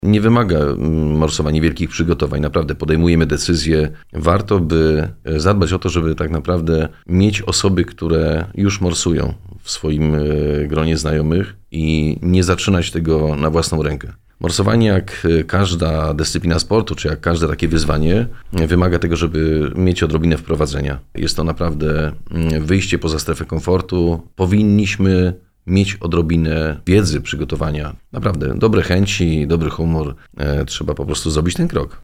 Nie wymaga morsowania wielkich przygotowań. Naprawdę podejmujemy decyzję. Warto by zadbać o to, żeby tak naprawdę mieć osoby, które już morsują w swoim gronie znajomych i nie zaczynać tego na własną rękę. Morsowanie, jak każda dyscyplina sportu, czy jak każde takie wyzwanie, wymaga tego, żeby mieć odrobinę wprowadzenia. Jest to naprawdę wyjście poza strefę komfortu. Powinniśmy mieć odrobinę wiedzy, przygotowania. Naprawdę dobre chęci, dobry humor. Trzeba po prostu zrobić ten krok.